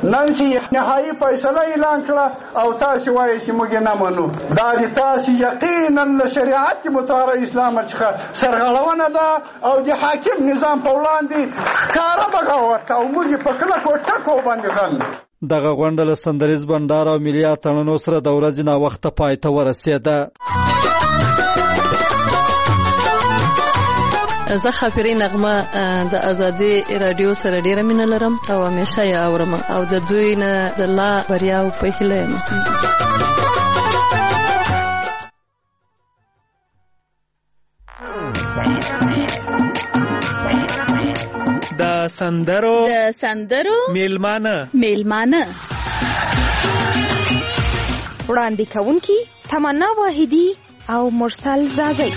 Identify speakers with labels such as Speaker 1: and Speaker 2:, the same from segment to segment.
Speaker 1: نن چې نهایي فیصله اعلان کړه او تاسو وایئ چې موږ نه منو، دا د تاسو یقینا له شریعت مطابق اسلام څخه سرغړونه ده او د حاکم نظام په وړاندې ښکاره بغاوت او موږ په کلکو ټکو باندې غندو.
Speaker 2: دغه غونډه له سندریز بنډار او ملي اتڼونو سره د ورځې ناوخته پای ته ورسېده.
Speaker 3: زه خاپیري نغمه د ازادي رادیو سره ډیره مینه لرم او همیشه یې اورم او د دوی نه د لا بریا او په هیله یم.
Speaker 4: د سندرو میلمانه
Speaker 5: وړاندې کوونکي تمنا واحدی او مرسل زازی.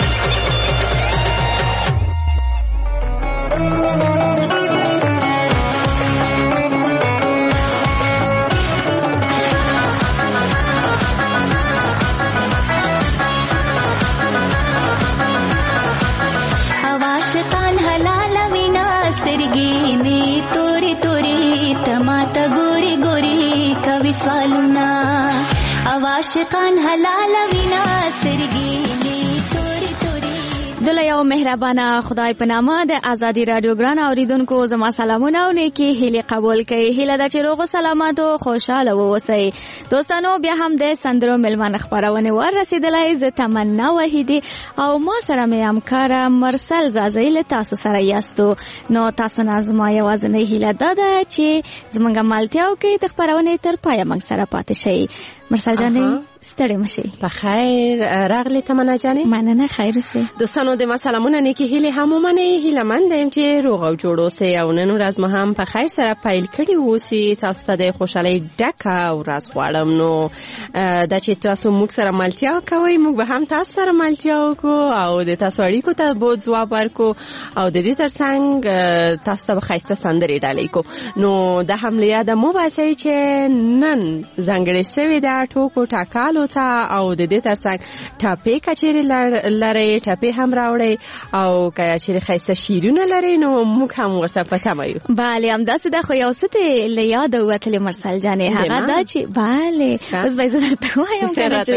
Speaker 6: عاشقان حلال وینا سرګینی توري توري.
Speaker 7: دلته یو مهربانه خدای په نامه د ازادي رادیو ګران اوریدونکو زما سلامونه او نیکی هیله قبول کړئ. هیله ده چې روغ او سلامت او خوشاله اوسئ. دوستانو بیا هم د سندرو ملمن خبرونه ورسېدلای. زه تمنا وحیدی او ما سره مې همکار مرسل زازی له تاسو سره یاستو. نو تاسو نازما یوازنی هیله ده چې زمونږ ملتیاو کې د خبرونه تر پای موږ سره پاتې شئ. مرسل جانې ستړي مشي.
Speaker 8: په خیر راغلی تمنا جانې.
Speaker 7: مننه خیر اوسئ.
Speaker 8: دوستانو د سلامونه نیکی هیله هم ومنئ. هیله مند یم چې روغ او جوړ اوسئ او نن ورځ مو هم په خیر سره پیل کړي اوسئ. تاسو ته د خوشحالۍ ډکه ورځ غواړم. نو دا چې تاسو موږ سره ملتیا کوئ موږ به هم تاسو سره ملتیا وکړو او د تاسو اړیکو ته به ځواب ورکړو او د دې ترڅنګ تاسو ته ښایسته سندرې ډالۍ کوو. نو د هم له یاده مو باسئ چې نن ځانګړې سوې ده ټوکو ټاکالو ته او د دې ترڅنګ ټاپې کچېرې لري ټاپې هم راوړي او کچېرې ښایسته شیرونه لري نو موږ هم ورته په تمه یو.
Speaker 7: بله همداسې ده. خو یو څه دې له یاده وتلې مرسل جانې هغه دا چې بله اوس به زه درته وایم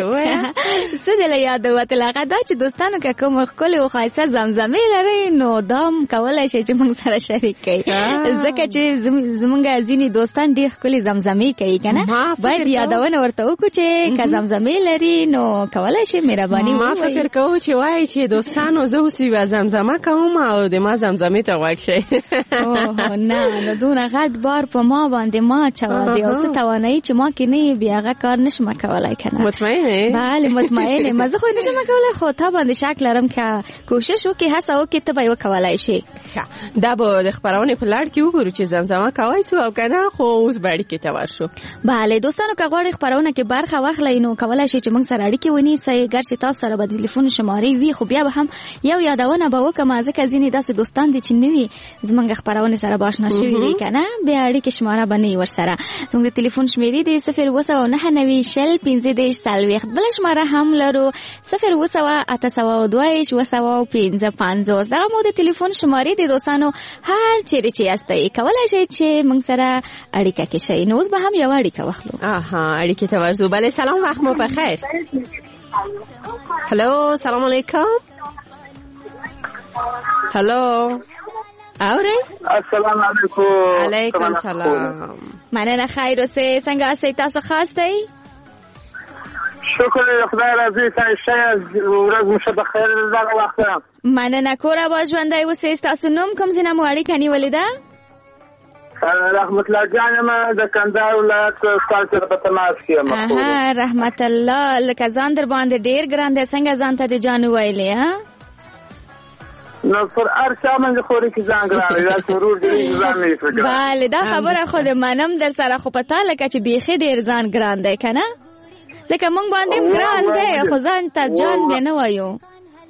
Speaker 7: څه دې له یاده وتل هغه دا چې دوستانو که کوم ښکلې او ښایسته زمزمې لرئ نو دا هم کولی شئ چې موږ سره شریک کړئ ځکه چې زموږ ځینې دوستان ډېر ښکلې زمزمې کوي که نه باید یادونه ورته وکړو چې که زمزمې لري نو کولی شي مهرباني
Speaker 8: ما فکر کوو چې وایي چې دوستانو زه اوس یوه زمزمه کوم او د ما زمزمې ته غوږ شئ.
Speaker 7: نه نو دونه غټ بار په ما باندې ما اچوه د یو څه توانایي چې ما کې نه وي بیا هغه کار نشم کولی که نه.
Speaker 8: مطمئنې؟
Speaker 7: بله مطمئنې ما زه خو نشم کولی خو تا باندې شک لرم که کوشش وکړې هڅه وکړې ته به یې وکولی شي.
Speaker 8: دا به د خپرونې په لړ کې وګورو چې زمزمه کوی سو او که نه خو اوس به اړیکې ته ورشو.
Speaker 7: بله دوستانو که غواړئ خپرونه کې برخه واخلئ نو کولی شئ چې موږ سره اړیکې ونیسئ. ګر چې تاسو سره به د تلیفون شمارې وي خو بیا به هم یو یادونه به وکړم ځکه ځینې داسې دوستان دي چې نه وي زموږ خپرونې سره به اشنا شوي وي که نه بیا اړیکې شماره به نه وي ورسره. زموږ د تلیفون شمېرې د 02990 بله شماره هم لرو 0802802 دغه مو د تلیفون شمارې د دوستانو هر چیرې چې یاستئ کولی شئ چې موږ سره اړیکه کې شئ. نو اوس به هم یوه اړیکه واخلو.
Speaker 8: اړیکې ته ورځو. بله سلام وخت مو په خیر. هلو سلام علیکم. هلو اورئ؟
Speaker 1: السلام علیکم.
Speaker 8: علیکم سلام.
Speaker 7: مننه خیر اوسئ. څنګه هستئ تاسو ښه هستئ؟
Speaker 1: شکر خدای راضي ښه ورځ مو ښه بخیر دغه وخت.
Speaker 7: مننه کور اباد ژوندی اوسئ. ستاسو نوم کوم ځای نه مو اړیکه نیولې ده؟
Speaker 1: رحمت الله جان ما د کندهار ولایت ستاسو په تماس کې یم.
Speaker 7: رحمت الله لکه ځان در باندې ډیر ګران دی څنګه ځان ته د جان ویلې ها؟
Speaker 1: نو پر ارچا باندې خوري کې ځان ګران دا ضرور دی ځان نه فکر.
Speaker 7: بله دا خبره خو د منم در سره خو پتا لکه چې بیخي ډیر ځان ګران دی کنه ځکه مونږ باندې ګران دی خو ځان ته جان به نه وایو.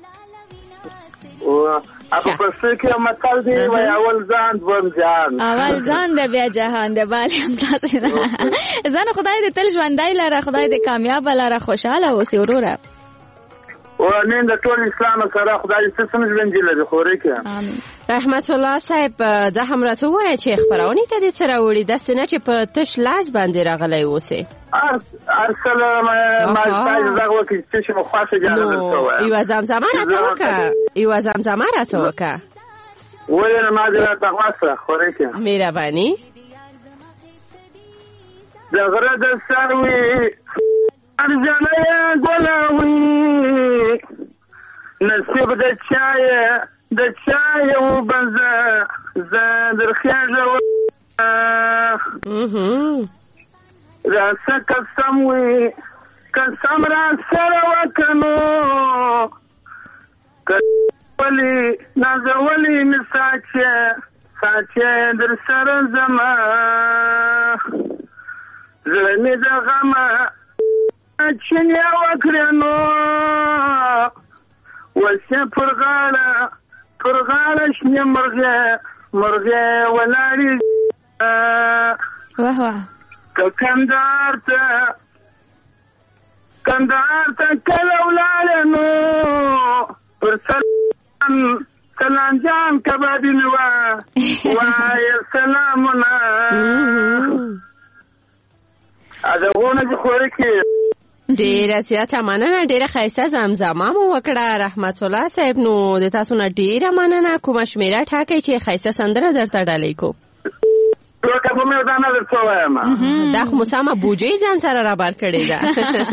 Speaker 1: اپا پسې کې مطلب دی وای اول ځان دوم جان.
Speaker 7: اول ځان د بیا جهان دی. بله همداسې ده. ځان خدای دې تل ژوندی لره خدای دې کامیاب لره خوشحاله اوسې وروره.
Speaker 1: ونن د ټول اسلام سره خدای ستاسو ژوند لري خوري کې
Speaker 8: امين. رحمت الله صاحب د هم راته وایي چې خبرونه ته د سره وړي د سینه چې په تش لاس باندې راغلی اوسه
Speaker 1: ارسل ما زغو کې چې مخاصه جانب ورته
Speaker 8: یو زمزمه راته وکړه
Speaker 1: ولې ما دې راته واسه خوري کې
Speaker 8: مهرباني
Speaker 1: دغره د سروي ارجانه ګلاوي نصیب د چای وبزه زادر خیاجه راسه قسم وي قسم را سره وکنو ولی نازولی می ساچه در سر زما زلمی دا غما چنیا وکرنو وسی پرغاله شنی مرغه ولاری کندار تا کلولالنو پر سلام جان کبابین وای سلامنا ادغونه د خوري کې
Speaker 8: ډیره سیاته مننه ډیره خیسه زمزمه مو وکړه رحمت الله صاحب نو د تاسو نه ډیره مننه کوم شمیره ټاکي چې خیسه سندره درته ډالۍ کو
Speaker 1: لکه په مې ځان درته وایم
Speaker 8: دا خو مسامه بوجي ځان سره را بار کړی دا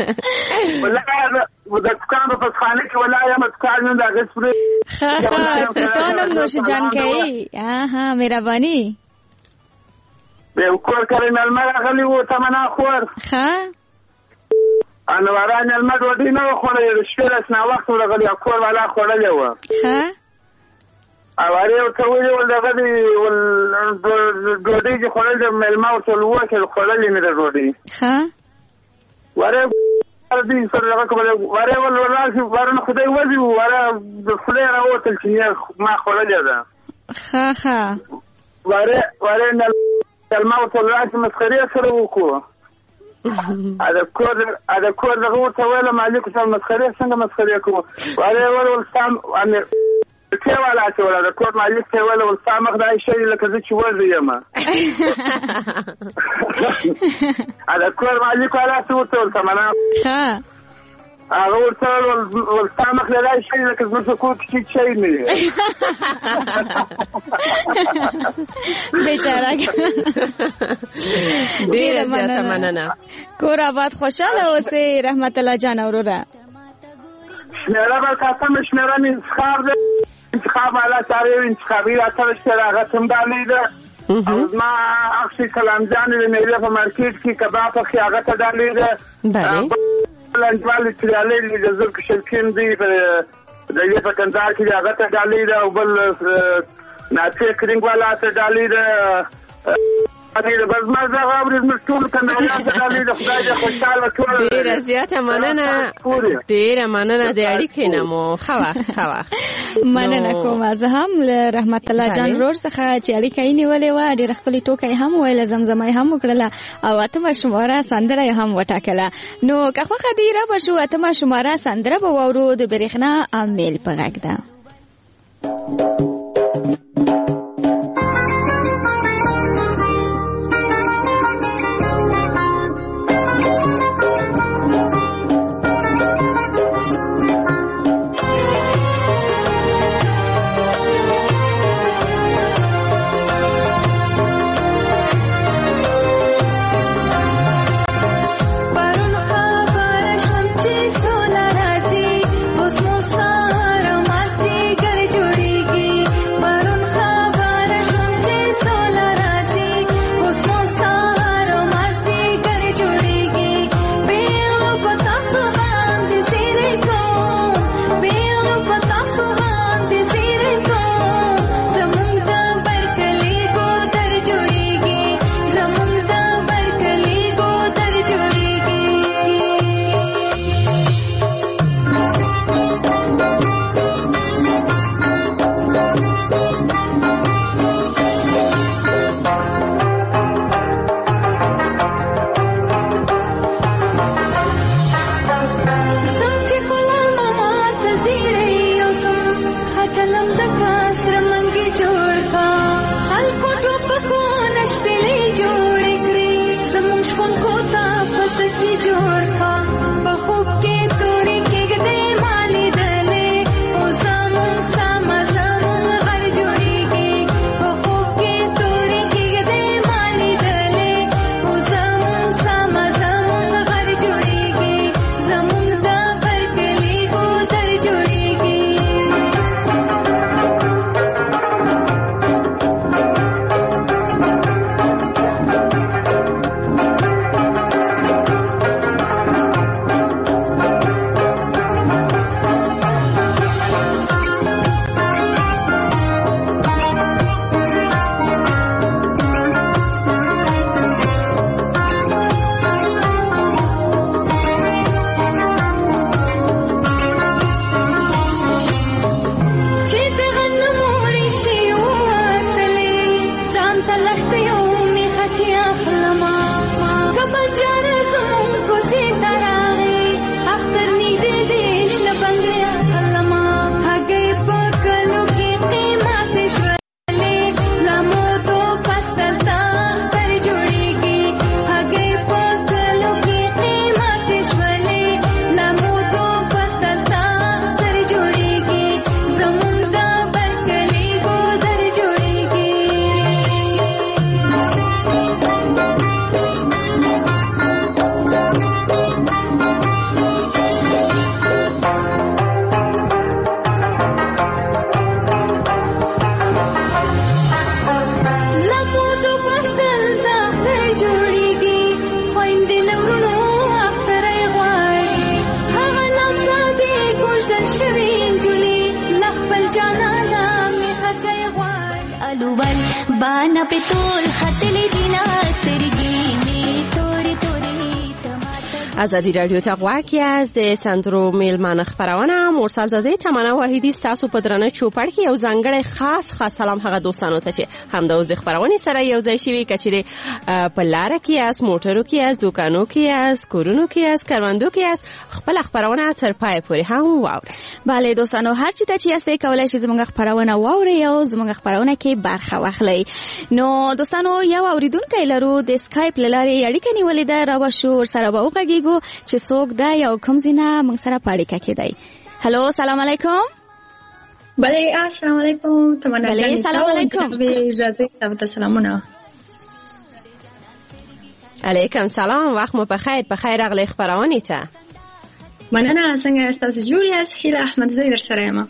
Speaker 1: د دکان په خانه کې ولایم دکان نه دا غسري
Speaker 7: دکانم نوش جان کوي ها مهرباني
Speaker 1: به کور کړی ملمر غلی و تمنا خور
Speaker 7: ها
Speaker 1: انواران المد ودی نه خوړل شپه اسنا وخت ورغلی کور والا خوړل و
Speaker 7: ها
Speaker 1: اواره او ټول ول دغه دی ول ډوډۍ چې خوړل د ملما او ټول وکړ خوړل نه ډوډۍ
Speaker 7: ها
Speaker 1: واره دې سره هغه کوله واره ول وراسي ورنه خدای وځي واره د خدای راوتل چې ما خوړل ده
Speaker 7: ها
Speaker 1: واره نه ملما او ټول راځي مسخري سره وکړو اده کور دغه ورته ویل مالک سره مسخري څنګه مسخري کوو واره ول سام ان ته والا چې ولا د کوټ مالک ته ولا ول سامخ دای شي لکه چې وځي یم اده کور مالک والا څه ورته سمانا
Speaker 7: ها
Speaker 1: هغه ورته ول سامخ دای شي لکه چې کوټ چې شي نه
Speaker 7: بیچاره
Speaker 8: ډیره زیاته مننه
Speaker 7: کور آباد خوشاله اوسې رحمت الله جان اورورا
Speaker 1: شمیره به قسم شمیره انتخاب علا ساره انتخابی را ترش تراغت هم دالیده ما اخشی کلام جانی میله پا مارکیت کی کباب پا خیاغت دالیده لنجوالی تریالی لیده زر کشلکین دی دیگه پا کندار کی خیاغت دالیده و بل ناچه کرنگ والا دالیده بس ما زه غوړې مټول کنه د خدای د خوشاله ټول
Speaker 8: ډیره زیاته مننه ډیره مننه د اړیکې نه مو خوا
Speaker 7: مننه کوم زه هم رحمت الله جان رور څخه چې اړیکې نیولې و ډیره خپل ټوکې هم ویل زمزمه هم وکړه او اتمه شماره سندره هم وټاکله نو که خو خدیره بشو اتمه شماره سندره به وورو د برېښنا امیل په غږ ده
Speaker 6: Barun بانا په ټول خطلې دینا سترګې می تورې تورې
Speaker 8: ازادي رادیو ته غواړئ از د سندرو میلمانه خبرونه مرسل زاده تمنا واحدی ستاسو په درنه چوپړ کې یو ځانګړی خاص سلام هغه دوستانو ته چې همدا اوس د خبرونه سره یو ځای شوي کچېره په لار کې از موټرو کې از دکانو کې از کورونو کې از کاروندو کې از خپل خبرونه تر پای پورې هم واوري.
Speaker 7: بله دوستانو هر چی ته چې یاستئ کولای شئ زموږ خبرونه واورئ او زموږ خبرونه کې برخه واخلئ. نو دوستانو یو اوریدونکو لرو د اسکایپ لارې اړیکه نیولې ده را شو سره به وغږیږو چې څوک ده یا کوم ځینه موږ سره په اړیکه کې دی. هلو السلام علیکم.
Speaker 9: بله السلام علیکم. تمنا
Speaker 7: بله السلام علیکم.
Speaker 9: اجازه تاسو سلامونه.
Speaker 8: علیکم سلام وخت مو بخیر راغلی خبرونه ته.
Speaker 9: مننه څنګه تاسو جوړ یاست؟ هیله احمد زوی در سره یم.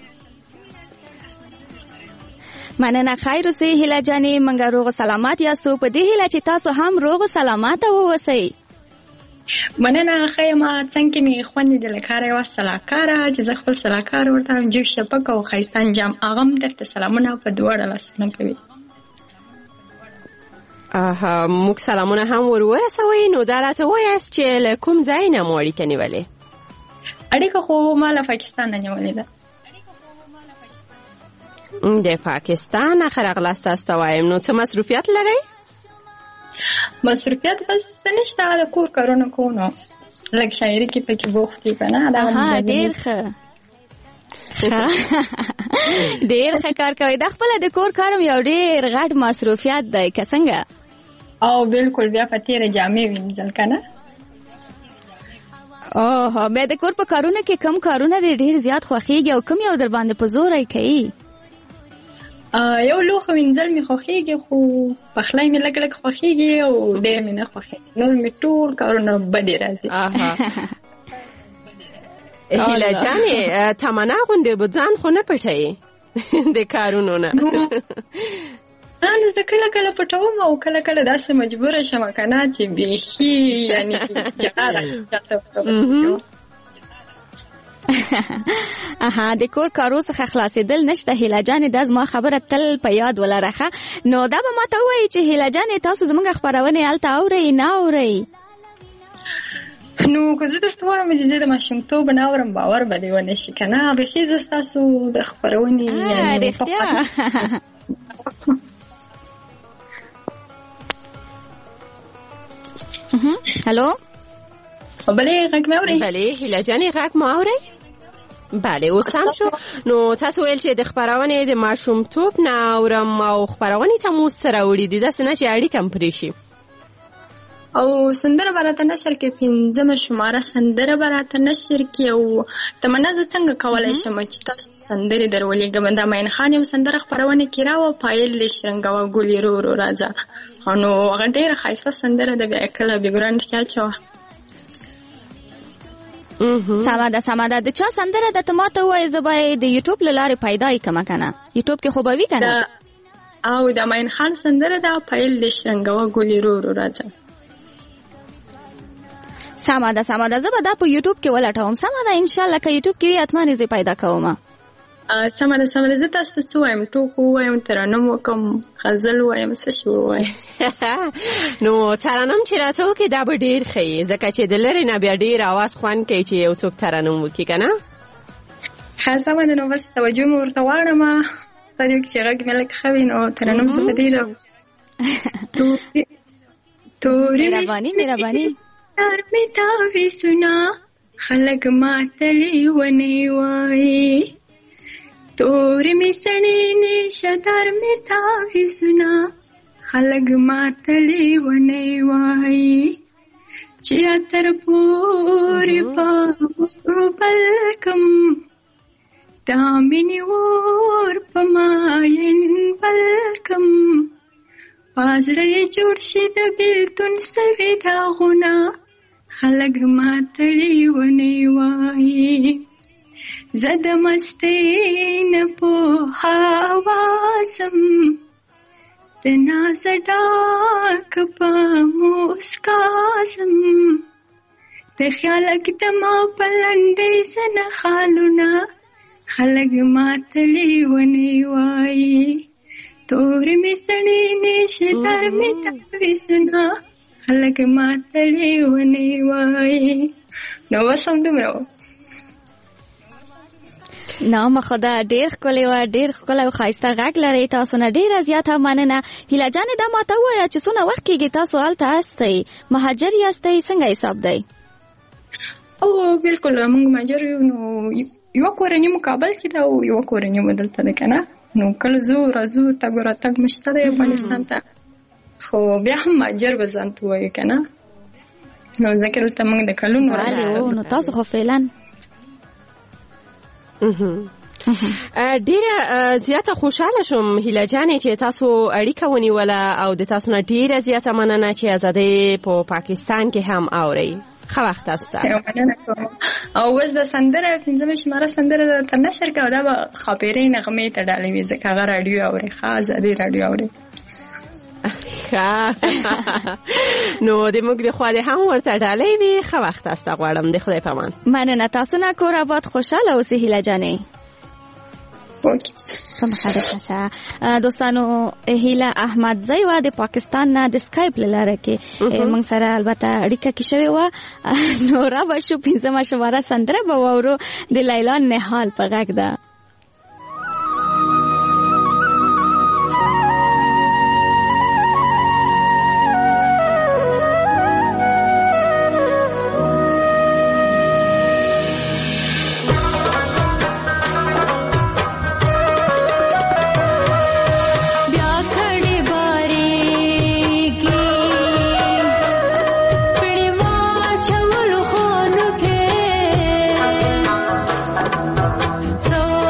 Speaker 7: مننه خیر اوسئ هیله جانې موږ روغ سلامات یاستو په دې هیله چې تاسو هم روغ سلامات اوسئ.
Speaker 9: مننه خیمه څنګه می خوندې د لکاره یو سلاکاره چې زه خپل سلاکار ورته جو شپک او خیستان جام اغم درته سلامونه په دوړه لاسنه کوي.
Speaker 8: موږ سلامونه هم ورسوي. نو دراته وایاست چې له کوم ځای نه مو اړیکه نیولې؟
Speaker 9: اړیکه خو ما له پاکستان نه نیولې ده.
Speaker 8: د پاکستان نه خرغلاست تاسو وایم. نو څه مصروفیت لرئ؟
Speaker 9: مصروفیت بس نشته د کور کارونه کوو لږ شاعري کې پکې بوخت یې کنه.
Speaker 7: ډېر ښه ډېر ښه کار کوي. د خپل د کور کارم یو ډېر غټ مصروفیت دی که څنګه؟
Speaker 9: او بالکل بیا په تیره جامې وینځل کنه.
Speaker 7: اوه بیا د کور په کارونه کې کم کارونه دي ډېر زیات خوښیږي او کم یو در باندې په زور کوي؟
Speaker 9: یو لوښه وینځل مې خوښیږي خو پخلی مې لږ خوښیږي او ډېر مې نه خوښیږي. نور مې ټول کارونه بدې راځي.
Speaker 8: هیله جانې تمنا غوندې به ځان خو نه پټوي د کارونو نه؟
Speaker 9: نو زه کله کله پټوم او کله کله داسې مجبوره شم کنه چې بیخي یعنی
Speaker 7: د کور کارو څخه خلاصېدل نشته. هیله جانې دا زما خبره تل په یاد ولرخه. نو دا به ماته ووایي چې هیله جانې تاسو زموږ خپرونې هلته اورئ نه اورئ؟
Speaker 9: نو که زه درته وایم چې زه د ماشومتوب نه اورم باور به دې ونه شي کنه. بیخي زه ستاسو د خپرونې
Speaker 7: رښتیا هلو
Speaker 9: بله غږ مې اورئ؟
Speaker 8: بله هیله جانې غږ مو اورئ؟ بله اوس هم شو. نو تاسو ویل چې د خپرونې د ماشومتوب نه اورم او خپرونې ته مو سره وړي دي داسې نه چې اړیکه م پرې شي.
Speaker 9: او سندره به راته نشر کې 5مه شماره سندره به راته نشر کې. او تمنا زه څنګه کولی شم چې تاسو سندرې در ولېږم؟ د معین خان یو سندره خپرونې کې راوه پایل دې شرنګوه ګلې رو رو راځه. نو هغه ډېره ښایسته سندره ده. بیا کله بیګرانډ کې اچوه.
Speaker 7: سمه ده. د چا سندره ده ته ماته ووایې زه باید د یوټیوب له لارې پیدا یې کړمه که نه؟ یوټیوب کې خو به وي که نه؟
Speaker 9: او د معین خان سندره ده پایل دې شرنګوه ګلې رو رو راځه.
Speaker 7: سمه ده زه به دا په یوټیوب کې ولټوم. سمه ده انشاءالله که یوټیوب کې حتما زه پیدا کوم.
Speaker 9: سمه ده زه تاسو ته څه وایم؟ ټوک ووایم، ترنم وکم، غزل ووایم، څه شی ووایم؟
Speaker 8: نو ترنم چې راته وکړې دا به ډېر ښه یي ځکه چې د لرې نه بیا ډېر اواز خوند کوي چې یو څوک ترنم وکړي که نه؟
Speaker 9: ښه سمه ده. نو بس توجه مې ورته واړمه په دې کې چې غږ مې لږ ښه وي. نو ترنم زه به ډېره
Speaker 7: مهرباني
Speaker 9: تار می تاوی سنا خلق ماتلی ونی وای توری می سنی نیشا تار می تاوی سنا خلق ماتلی ونی وای چیا تر پوری پاور بلکم دامنی ور پماین بلکم پازړې جوړ شي د بیلتون سوي داغونه خلق ماتړي ونی وای زه د مستۍ نه په حواسم د ناز ډاک په موسکاسم د خیالک دما په لنډۍ زنه خالونه خلق ماتړي ونی وای تورې مې سړې نشي تر مې تعویزونه خلک ماته لیونې وایي. نو بس همدومره و.
Speaker 7: نام خدا ډیر ښکلی و، ډیر ښکلی او ښایسته غږ لرئ. تاسو نه ډیره زیاته مننه. هیله جانې دا ماته ووایه چې څونه وخت کېږي تاسو هلته هستئ؟ مهاجر یاستئ؟ څنګه حساب دی؟
Speaker 9: او بالکل موږ مهاجر یو. نو یوه کورنۍ مو کابل کې ده او یوه کورنۍ مو دلته ده که نه. نو کله ځو راځو تګ راتګ مو شته دی افغانستان ته، خو بیا هم مهاجر به ځان ته وایو که نه. نو ځکه دلته موږ د کلونو
Speaker 7: نو تاسو خو فعلا
Speaker 8: ډیره زیاته خوشاله شوم هیله جانې چې تاسو اړیکه ونیوله او د تاسو نه ډیره زیاته مننه چې ازادي په پاکستان کې هم اورئ. ښه وخت تاسو ته.
Speaker 9: او اوس به سندره 5مه شماره سندره درته نشر کوو، دا به ښاپیرۍ نغمې ته ډالۍ وي ځکه هغه راډیو اوري. ښه ازادي راډیو اوري.
Speaker 8: نو د موږ د خوا د هم ورته ډالۍ وي. ښه وخت تاسو ته غواړم. د خدای په امان.
Speaker 7: مننه. تاسو نه کور آباد خوشحاله اوسئ هیله جانې. دوستانو هیله احمدزی و د پاکستان نه د سکایپ له لارې کې موږ سره البته اړیکه کې شوې وه. نو را به شو 5مه شماره سندره به واورو د لیلا نهال په غږ ده.
Speaker 6: So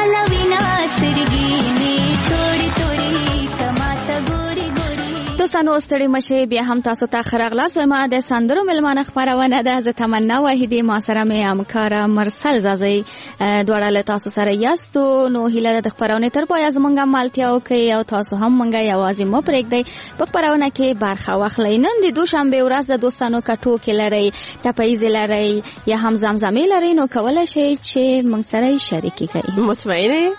Speaker 7: دوستانو ستړي مشه بیا هم تاسو ته خراغلاس ما د سندرو ملمانه خبرونه ده. زه تمنا واحدی ما سره مې همکار مرسل زازي دواړه له تاسو سره یاستو. نو هیله د خبرونه تر پای زمونږه مالتیاو کوي او تاسو هم مونږه یوازې مو پرېږدئ په خبرونه کې برخه واخلئ. نن د دوشنبه ورځ د دوستانو کټو کې لري ټپایز لري یا هم زمزمې لري نو کولای شئ چې مونږ سره شریکي کړئ.
Speaker 8: مطمئنه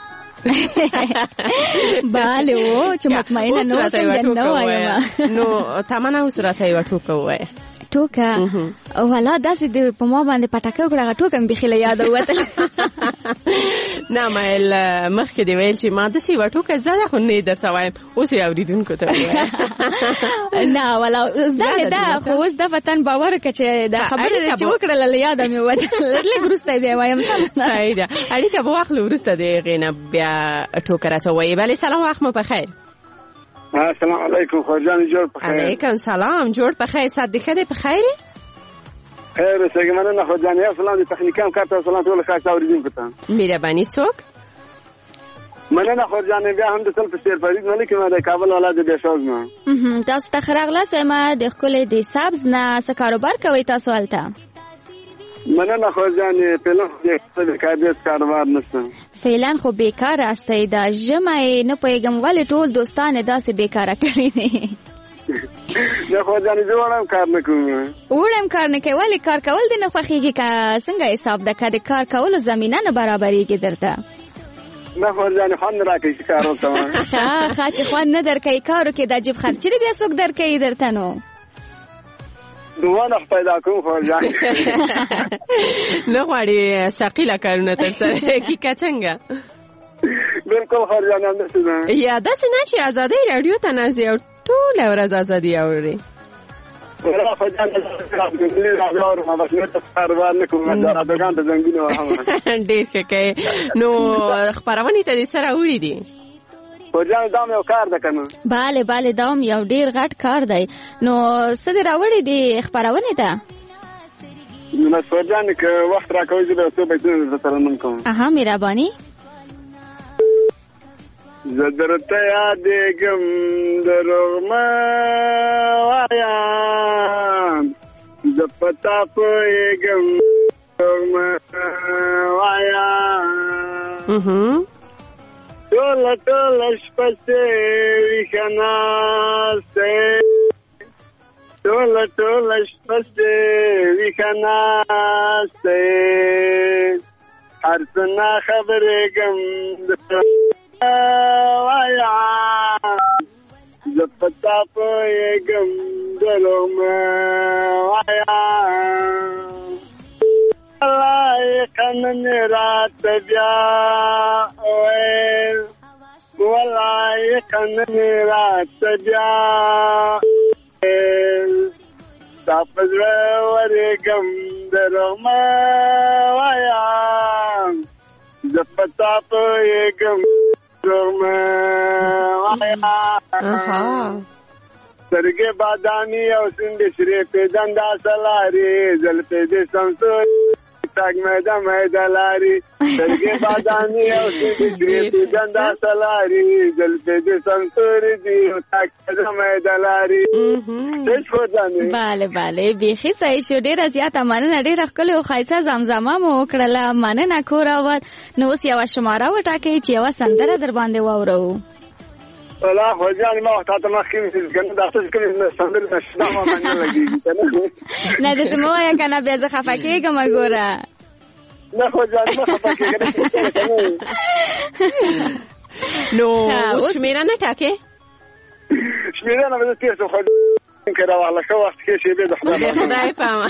Speaker 7: bale wo چې مطمئنه نو څنګه نو وایم
Speaker 8: نو تمنا وسراته یو ټوکه وای
Speaker 7: ټوکه ولا داسې د په ما باندې پټکه وکړه ټوکه مې بخیله یاد وته
Speaker 8: نه مېل مخکې دی ویل چې ما د سی وټوکه زړه خو نه درته وایم اوس یې اوریدونکو ته
Speaker 7: نه ولا زړه دا خو اوس د وطن باور کچې دا خبره چې وکړه یاد مې وته لږ ورسته دی وایم
Speaker 8: صحیح ده اړیکه به واخلو ورسته دی غینه بیا ټوکه راته وای بله سلام وخت مو بخیر.
Speaker 10: السلام علیکم خوجان جوړ په خیر.
Speaker 8: علیکم سلام جوړ په خیر صدقه دې په خیر
Speaker 10: خیر څنګه نه خوجان یا سلام دې تخنیکام کارته سلام ټول خاص اوریدونکو ته
Speaker 8: مهرباني څوک
Speaker 10: مننه خوجان بیا هم د سل په سیر فرید ملک ما د کابل ولادت د شوز ما
Speaker 7: تاسو ته خراغلاس ما د خپل د سبز نه څه کاروبار کوي تاسو الته
Speaker 10: مننه خوجان په لږ د کاروبار نشته
Speaker 7: فعلا خو بیکار استای دا جمعه نه پیغام ولې ټول دوستان داسې بیکاره کړی دي
Speaker 10: نه خو ځان جوړم کار نه کوم
Speaker 7: وړم کار نه کوي ولې کار کول دي نه خوخیږي کا څنګه حساب ده کده کار کول زمينه نه برابرېږي درته
Speaker 10: نه خو ځان خوان راکې کار وکم
Speaker 7: ها چې خوان نه درکې کارو کې د جيب خرچ دي بیا څوک درکې درته نو
Speaker 10: دوانه پیدا کوم خو ځان
Speaker 8: نه غواړي ثقيله کارونه تر سره کی کڅنګا
Speaker 10: بالکل خو ځان هم څه
Speaker 8: یا داسې نه چې ازادي رادیو ته نازي او ټول ورځ ازادي اوري
Speaker 10: ورا خو ځان د راځو ما بس نه کاروبار نه کوم دا دغه د زنګینو هم
Speaker 8: ډیر ښه نو خبرونه ته دې سره وړي دي
Speaker 10: ورځان دام یو کار ده کنه
Speaker 7: bale دام یو ډیر غټ کار دی نو څه دی راوړی دی خبرونه ته
Speaker 10: نو ورځان که وخت راکوي چې څه به څه سره نن کوم
Speaker 7: اها مهرباني
Speaker 10: زدرته یادګم دروغما وایا زپتا پېګم دروغما وایا ټول شپته ویښنا سه ټول شپته ویښنا سه هر څه خبرېږم وایا زپتا پېګم دروغما وایا الله قنن رات بیا والله قنن رات بیا تاسو ورګم دروغما وایا زپتا پېګم دروغما وایا سرګه بادامي او سند شری په دندا سلاري زل په دې سمسور تاګ مې دلاري سرګه بادامي او سند شری په دندا سلاري زل په دې سمسور دي تاګ مې دلاري څه ځانې
Speaker 7: bale بیخي صحیح شو ډیر زیاته مننه ډیر خپل او خایسه زمزمه مو کړله مننه کوراوت نو اوس یو شماره وټاکي چې یو سندره در باندې واورو
Speaker 10: ولا خو ځان ما ته مخکې څنګه د تاسو کې سندره نشته ما باندې لګي
Speaker 7: نه د سمو یا کنه بیا زه خفه کېږم ګوره
Speaker 10: نه خو ځان ما خفه کېږم
Speaker 8: نو اوس شمیره نه ټاکې
Speaker 10: شمیره نه به تاسو خو کړه والا شو وخت کې شی به
Speaker 8: خدای پامه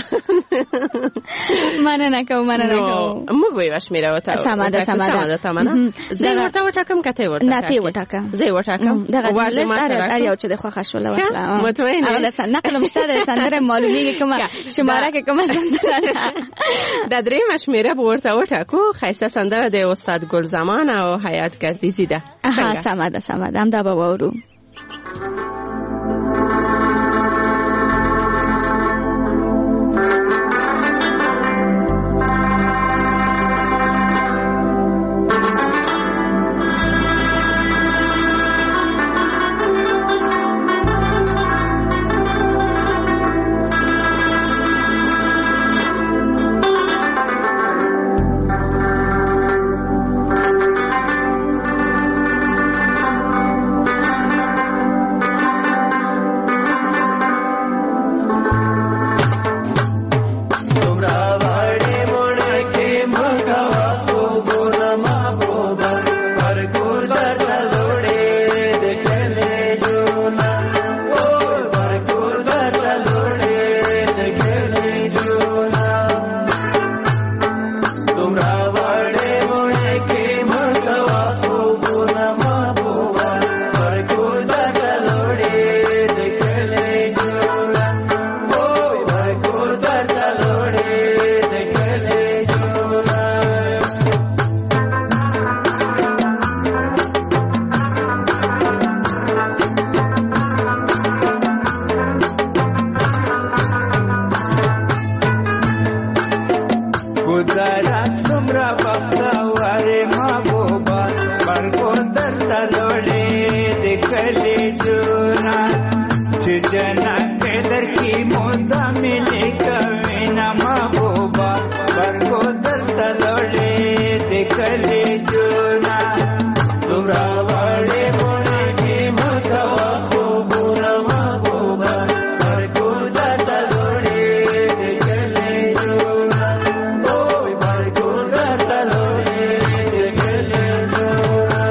Speaker 7: مننه کوم
Speaker 8: موږ وایو شمیره وته
Speaker 7: سماده
Speaker 8: زه ورته وټاکم کته ورته
Speaker 7: نه تی وټاکم
Speaker 8: زه وټاکم
Speaker 7: دغه لسته یو چې د خو خښوله وکړه
Speaker 8: مطمئن
Speaker 7: هغه د نقل مشته سندره معلومیږي کومه شماره کې کومه سندره
Speaker 8: د درې شمیره ورته وټاکو خاصه سندره د استاد ګل زمان او حیات ګردیزی ده
Speaker 7: سماده هم دا به وورو
Speaker 11: محبوبه ورکو درته لوړې د کلي جوړه ورکو درته لوړې د کلي جوړه دومره وړې وړې کې مکوا خوبونه محبوبه ورکو درته لوړې د کلي جوړه ورکو درته لوړې د کلي جوړه ګذرات څومره بختوارې محبوبه ورکو درته لوړې د کلي جوړه چې جنت درکې موده ملي کوي نه محبوبه ورکو درته لوړې د کلي جوړه دومره وړې وړې کې موده خوبونه محبوبه ورکو درته لوړې د کلي جوړه ورکو درته لوړې د کلي جوړه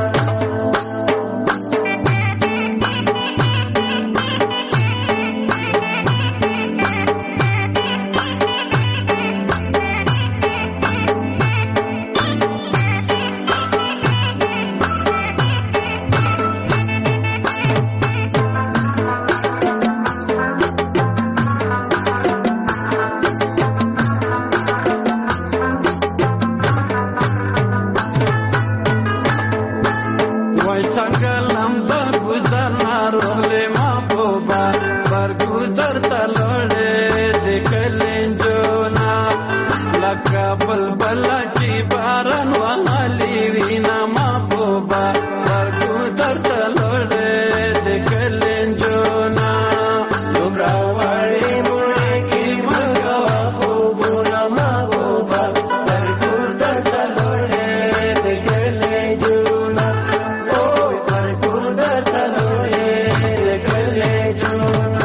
Speaker 11: وای څنګه لمبه ګذر ناروغلې محبوبه ورکو درته لوړې د کلي جوړه لکه بلبله چې باران وهلي وي نه محبوبه ورکو درته لوړې د کلي جوړه دومره وړې وړې کې مکوه خوبونه محبوبه ورکو درته لوړې د کلي جوړه ورکو درته لوړې د کلي جوړه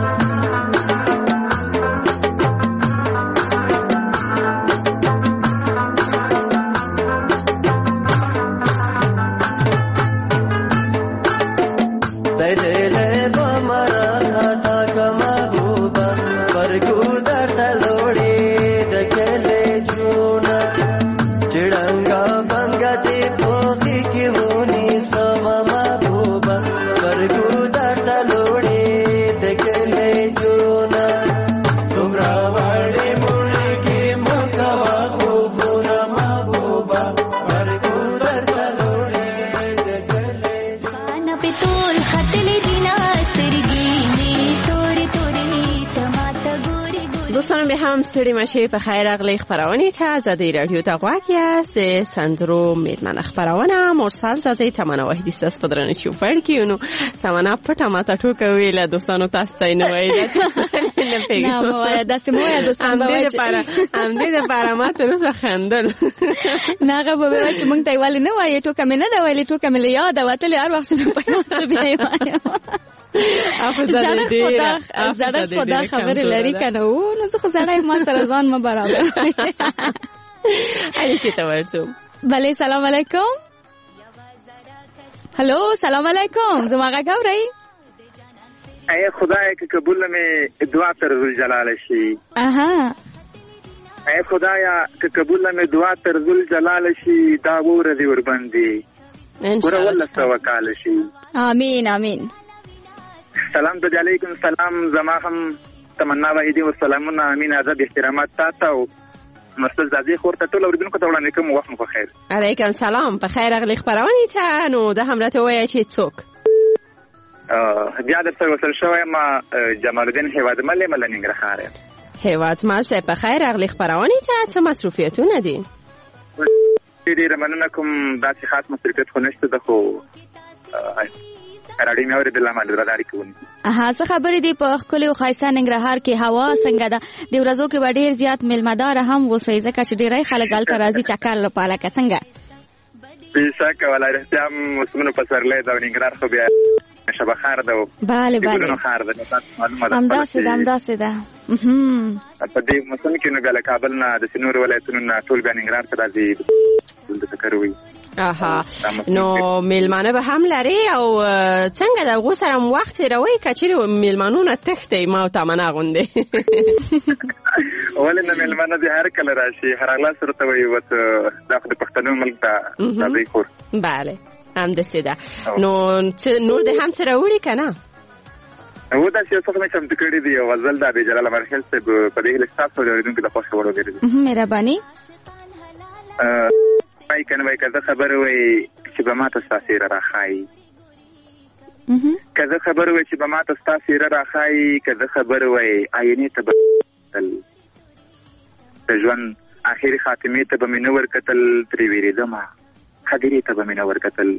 Speaker 11: دلې به مرحتا کما محبوبه ورکو درته لوړې د کلي جوړه چړنګا بنګا دې پوخي کې ونی سما محبوبه ورکو درته لوړې د کلي جوړه دومره وړې وړې کې مکوا خوبونه محبوبه ورکو درته لوړې د کلي
Speaker 6: خانه په ټول خطلې دینا سترګې می تورې تورې تماته ګوري ګوري
Speaker 8: دوستان به هم ستړي مشه په خیر اغلی خبرونه ته ازادي رادیو ته غواړی سه سندرو میدمن خبرونه مرسل زازي تمنا وحدي ستاسو پدرنه چې پړکیونو تمنا پټه ماته ټوکه ویله دوستانو تاسو ته نه وایي نه پیګو
Speaker 7: نه مو داسې مو یا دوستان به
Speaker 8: ام دې لپاره ما ته روزه خندل
Speaker 7: ناغه به چې مونږ ته ویل نه وایي ټوکه مې نه دا ویلې ټوکه مې یاد وتلې هر وخت مې په یاد شو بیا وایم زړه خدا خبر لري کنه و نو زه خو زړه ما سره ځان ما برابر
Speaker 8: اړیکې ته ورسو
Speaker 7: بله سلام علیکم هلو سلام علیکم زما غږ اورئ
Speaker 10: ای خدای که قبول مې دعا تر ذل جلال شي
Speaker 7: اها
Speaker 10: ای خدایا که قبول مې دعا تر ذل جلال شي دا وره دی ور باندې
Speaker 8: ان شاء الله
Speaker 10: ورول توکل شي
Speaker 7: امين امين
Speaker 10: سلام علیکم سلام زما هم تمنا وحیدی و سلامونه امین ادب احترامات تاسو مرسل زادی خورته ټول اوریدونکو ته وړاندې کوم وخت مو خیر
Speaker 8: علیکم سلام په خیر اغلی خبرونه ته نو د همراته وای چې څوک
Speaker 10: بیا د سره وصل شوی ما جمال الدین هیواد ملي ملنګرخاره
Speaker 8: هیواد مال سه په خیر اغلی خبرونه ته څه مصروفیتونه دي
Speaker 10: ډیره مننه کوم داسې خاص مصروفیت خو نشته د خو راډیو مې اورېدل ما لري کوم
Speaker 7: څه خبرې دي په خپل او خایسته ننګرهار کې هوا څنګه ده د ورځو کې به ډیر زیات ملمدار هم وسی ځکه چې ډیرای خلک هلته راځي چکر لپاره که څنګه
Speaker 10: بېشکه ولای رښتیا هم موسمونو پسرلی ده او ننګرهار خو بیا شبه خار ده
Speaker 7: بله بله همداسې ده
Speaker 10: په دې موسم کې نو بیا له کابل نه د نورو ولایتونو نه ټول بیا ننګرهار ته راځي دلته چکر وي
Speaker 8: اها نو میلمانه به هم لري او څنګه د غو سره وخت تیروي کچېر میلمانونه تخته ما او تمنا غوندي
Speaker 12: ولنه میلمانه دي هر کله راشي هر الله سره ته وي وت د پښتنو ملک ته د کور
Speaker 8: bale هم د سیده نو نور د هم سره وړي کنه
Speaker 12: او دا چې څه څه کوم تکړه دی او ځل د جلال مرحل ته په دې لستا سره ورېدونکو د خوښ ورو ګرځي
Speaker 7: مهرباني
Speaker 12: پای کنه وای کله خبر وای چې به ماته تاثیر راخای کله خبر وای چې به ماته تاثیر راخای کله خبر وای آینه ته بدل ژوند اخیری خاتمه ته به منور قتل تری ویری دما خدری ته به منور قتل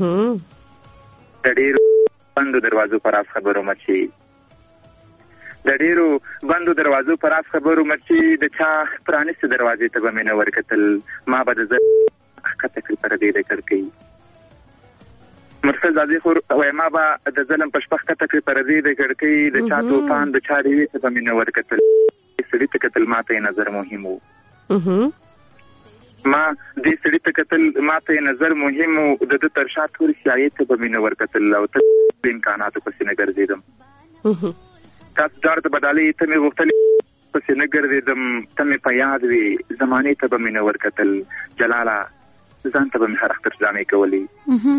Speaker 12: ډېر بندو دروازو پر اف خبرو مچي د ډیرو بندو دروازو پر اف خبرو مچي د چا پرانست دروازې ته به منور قتل ما به د حقیقت پر دې ذکر کوي مرسل زادي خو وای ما به د ظلم په شپخ کته پر دې ذکر کوي د چا توفان د چا دی ته به منور قتل سړي ته قتل ماته نظر مهم وو ما دې سړي ته قتل ماته نظر مهم وو د ترشات ور سیاست ته به منور قتل او ته امکاناتو پسې نه ګرځیدم تاسو جارت بدالي ته مې وختلې پسې نه ګرځیدم ته مې په یاد وي زمانه ته به منور قتل جلاله ځان ته به مې هر اختر جامې کولې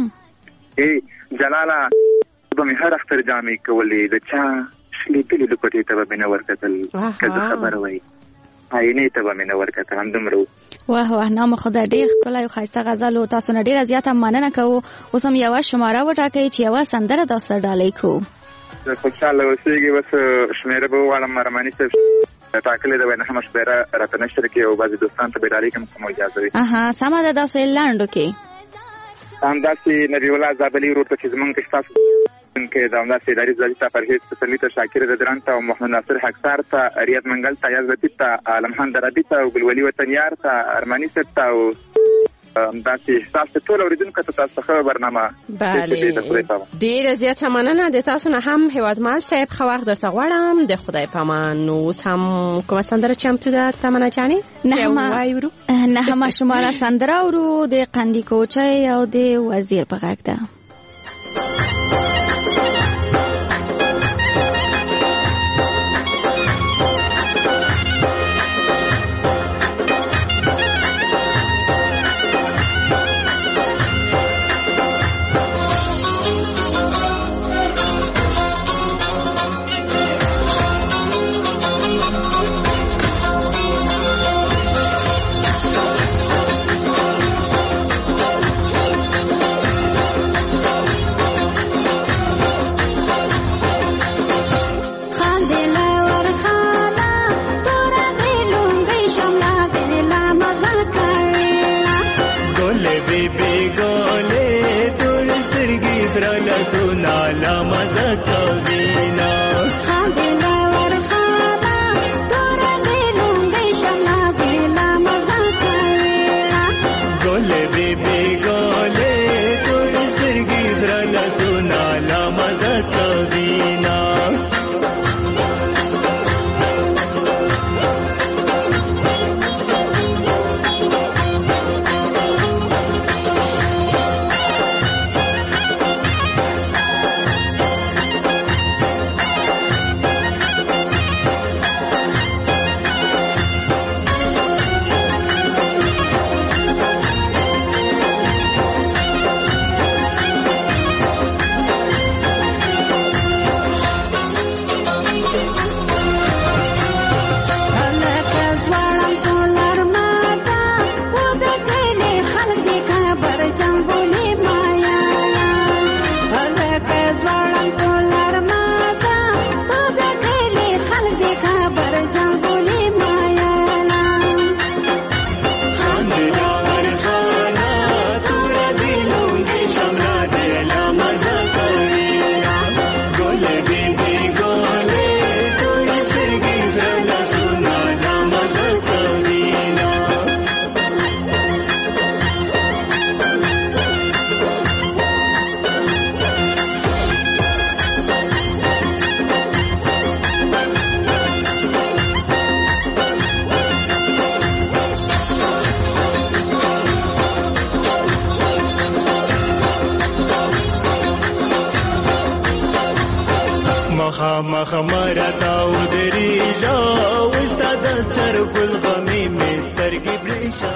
Speaker 12: جلاله به مې هر اختر جامې کولې د چا شلې دلې لپټې ته به منور قتل کله خبر وای آینه ته به منور قتل هم دمرو
Speaker 7: واه واه نام خدای ډیر کله یو خاصه غزل او تاسو نه ډیر زیاته مننه کوو اوس هم یو شماره وټاکئ چې یو سندره تاسو ډالۍ کو
Speaker 12: خوشاله اوسېږي بس شمیره به وغواړم مرماني صاحب ټاکلې ده وای نه هم شمیره راته نشر کې او بعضې دوستان ته به ډالۍ کوم کوم اجازه وي
Speaker 7: سمه ده داسې لنډو کې
Speaker 12: همداسې نبي الله زابلي ورور ته چې زمونږ ستاسو کې دا همداسې اداري ځوالي ته پرهیز پسرلي ته شاکر ددران ته او محمد ناصر حقسار ته ریاض منګل ته یاز لطیف ته عالمخان درابي ته او ګلولي وطنیار ته ارماني صاحب ته او همداسې ستاسو ټول اورېدونکو ته تاسو ښه برنامه
Speaker 8: ډېره زیاته مننه د تاسو نه هم هیوادمل صاحب ښه وخت درته غواړم د خدای په امان نو اوس هم کومه سندره چمتو ده تمنا جانې
Speaker 7: نهمه شماره سندره اورو د قندي کوچۍ او د وزیر په غږ ده
Speaker 13: مخامخ مرتاو دریجا وستا د چرګ الغمی مسترګي برېشا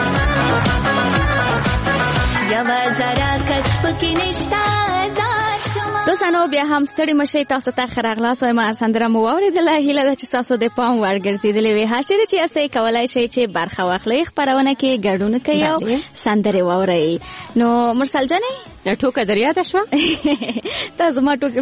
Speaker 6: یا زرا کچ پکې نشتا
Speaker 7: دوستانو بیا هم ستړي مشي تاسو ته خراغلاس وایم سندره مو اوریدله هیله ده چې تاسو د پام ورګرځیدلې وي هر څه چې استه کولای شي چې برخه واخلئ خبرونه کې ګډون کوي او سندره واورئ نو مرسل جانې
Speaker 8: ټوکه دریا ده شو
Speaker 7: تاسو ما ټوکه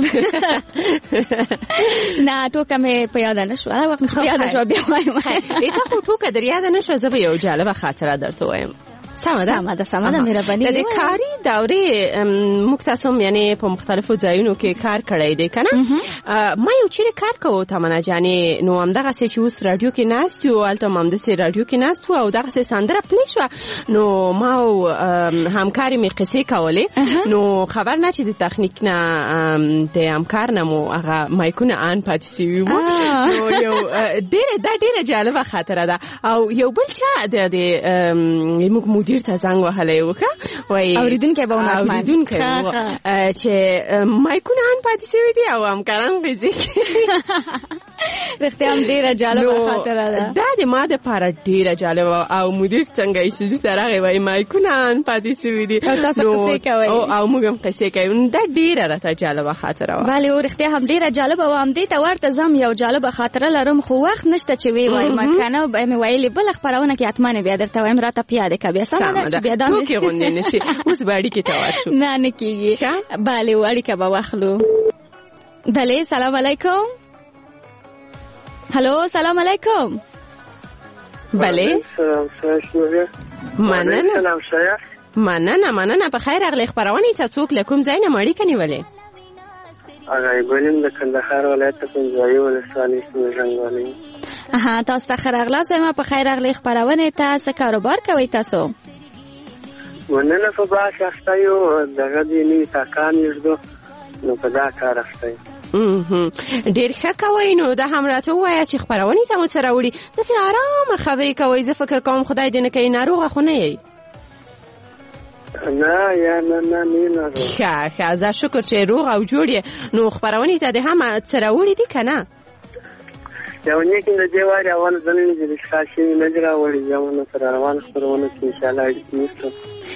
Speaker 7: نه ټوکه مې په یاد نه شو هغه وخت په یاد شو بیا وایم
Speaker 8: دا خو ټوکه دریا ده نه شو زه به یو جالبه خاطره درته وایم
Speaker 7: سمه مهرباني
Speaker 8: د کاری دورې مختصم یعنی په مختلفو ځایونو کې کار کړی دی کنه ما یو چیرې کار کوم تمنا جانې نو همدغه څه چې اوس رادیو کې ناست یو الته همدغه څه رادیو کې ناست او دغه څه سندره پلی شو نو ما همکاري می قصې کولې نو خبر نه چې د تخنیک نه د همکار نه مو هغه مایکونه ان پاتې سوي وو نو یو ډېره جالبه خاطره ده او یو بل چا د موږ مدیر ته زنګ وهلی وکړه وایي
Speaker 7: اورېدونکی به
Speaker 8: اورېدونکی چې مایکونه ان پاتې سوي دي او همکاران قصې کوي
Speaker 7: رښتیا هم ډېره جالبه خاطره ده
Speaker 8: دا د ما دپاره ډېره جالبه او مدیر څنګه استودیو ته راغی وایي مایکونه ان پاتې سوي دي
Speaker 7: او تاسو قصې کوئ
Speaker 8: او موږ هم قصې کوو دا ډېره راته جالبه خاطره وه
Speaker 7: بلې او رښتیا هم ډېره جالبه وه همدې ته ورته زه هم یو جالبه خاطره لرم خو وخت نشته چې ویې وایم که نه به مې ویلې بله خپرونه کې حتما بیا درته وایم راته پیاده که بیا سمه ده چې بیا دا
Speaker 8: ټوکې غوندې نه شي اوس به اړیکې ته ورشو
Speaker 7: نه کېږي بلې اړیکه به واخلو بلې سلام علیکم هلو سلام علیکم
Speaker 8: بلې مننه په خیر راغلی خپرونې ته څوک له کوم ځای نه مو اړیکه نیولې
Speaker 14: غایبولیم د کندهار ولایت پنځوایي ولسوالۍ ژوندوالۍ
Speaker 7: تاسو ته ښه راغلاست وایم په خیر راغلی خپرونې ته څه کاروبار کوئ تاسو
Speaker 14: مننه په باغ اخته یو دغه دې نوي تاکان یږدو نو په دا کار اخته یم
Speaker 8: ډېر ښه کوئ نو دا هم راته ووایه چې خپرونې ته مو څه راوړي داسې ارامه خبرې کوئ زه فکر کوم خدای دې نه کوي ناروغه خو نه یئ
Speaker 14: نه یا نه
Speaker 8: ښه زه شکر چې روغ او جوړ یې نو خپرونې ته دې هم څه راوړي دي که نه
Speaker 14: یو نیک د دې وارې اول ځلې چې د ښه شوي نه دي راوړي یوونه سره روانه خپرونه چې انشاءالله اړیکې نیسو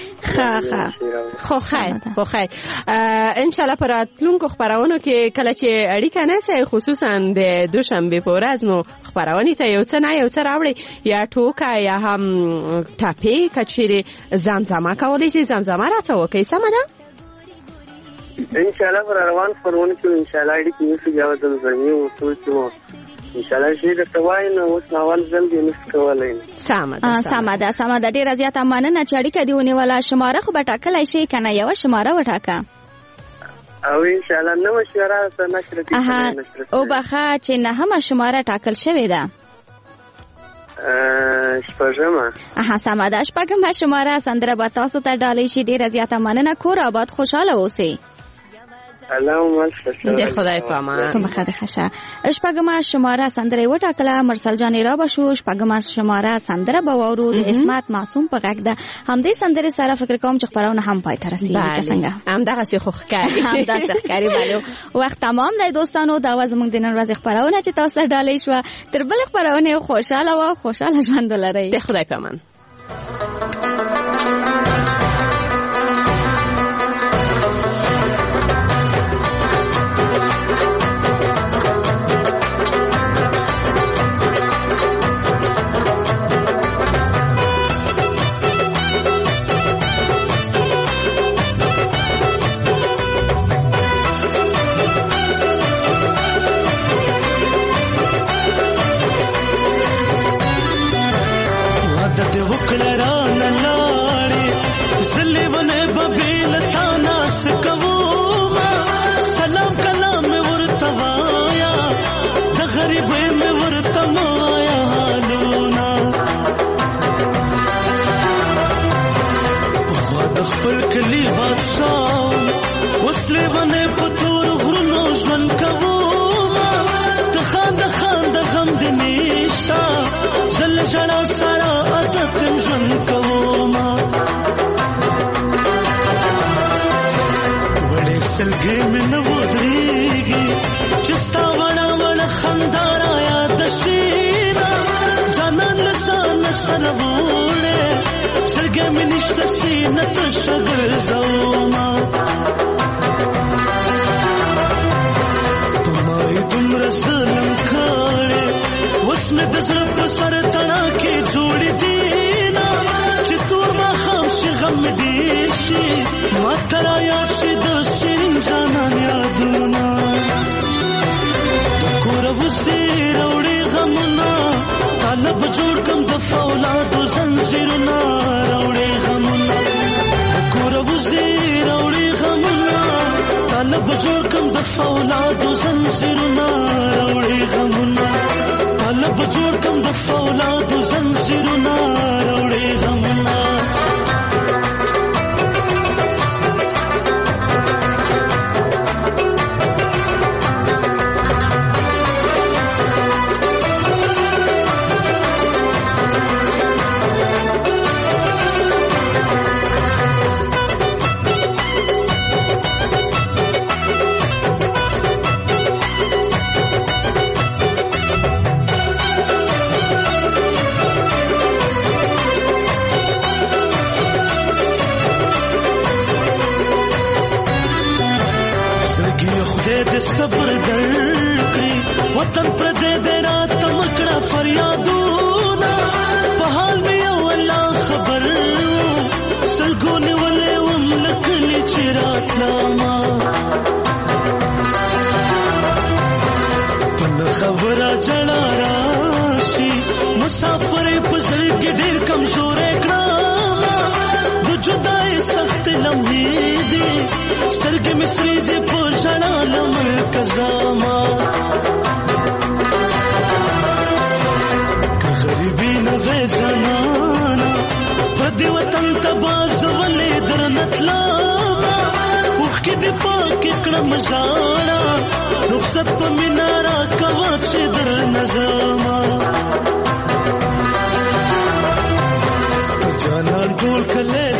Speaker 8: خو خیر انشاءالله په راتلونکو خپرونو کې کله چې اړیکه نسئ خصوصا د دوشنبې په ورځ نو خپرونې ته یو څه راوړئ یا ټوکه یا هم ټاپې که چیرې زمزمه کولی شئ زمزمه راته وکئ سمه ده
Speaker 14: انشاءالله پر روان خپرونه کې انشاءالله اړیکې نیسو بیا به زمزمې وټول چې مو انشاءالله شي درته وایي نو اوس اول ځل دې نشو کولی
Speaker 7: سمه ده ډېره زیاته مننه چې اړیکه دې ونیوله شماره خو به ټاکلی شي که نه یوه شماره وټاکه
Speaker 14: او انشاءالله نوه شماره نشرتي
Speaker 7: وبخه چې نهمه شماره ټاکل شوې ده
Speaker 14: شپږمه
Speaker 7: سمه ده شپږمه شماره سندره به تاسو ته ډالۍ شي ډېره زیاته مننه کور آباد خوشحاله اوسئ
Speaker 8: د خدای په امان
Speaker 7: ته مخه ده ښه شپږمه شماره سندره یې وټاکله مرسل جانې را به شو شپږمه شماره سندره به واورو د اسمت معصوم په غږ ده همدې سندرې سره فکر کوم چې خپرونه هم پای ته رسېږي که څنګه
Speaker 8: همدغسې خو ښکاري
Speaker 7: بلې وخت تمام دی دوستانو دا وه زموږ د نن ورځې خپرونه چې تاسو ته ډالۍ شوه تر بلې خپرونې خوشحاله وه خوشحاله ژوند ولرئ
Speaker 8: د خدای په امان
Speaker 13: خپل کلی بادشاہ وسلې باندې پتور غرونو ژوند کوم ته خاند غم دې نشتا زل ژړا سره عادت ژوند کوم وړې سلګې مې نه ودرېږي چې ستا وړه وړه خندا را یاد شینا جانان لسان سره وړې سرګې مې نشته سینه ته شګر زوما تمای دومره ظلم کړې اوس مې د زړه په سر تڼا کې جوړې دي نه چې تور ماښام شي غم ډېر شي ما ته را یاد شي د شیرین جانان یادونه کوره اوسې راوړې غمونه طالب جوړ کم د فولادو زنځیرونه راوړې غمونه کوره اوسې راوړې غمونه طالب جوړ کم د فولادو زنځیرونه راوړې غمونه طالب جوړ کم د فولادو زنځیرونه راوړې غمونه صبر درکړي وطن پر دې رات مکړه فریادونه په حال مې یو الله خبر سلګونه ولې وملکلي چې راتلما په خبره جړا راشي مسافر په سر کې ډېر کمزورې کړم د جدای سخت لمحې دي سترګې مې سرې دي په ژړا لمر کزاما که غریبي نه وې جانانا پردي وطن ته باز ولې درنتلاما اوښکې دې پاکې کړم ژاړه رخصت په مینه راکوه چې درنه ځما جانان ټول کلی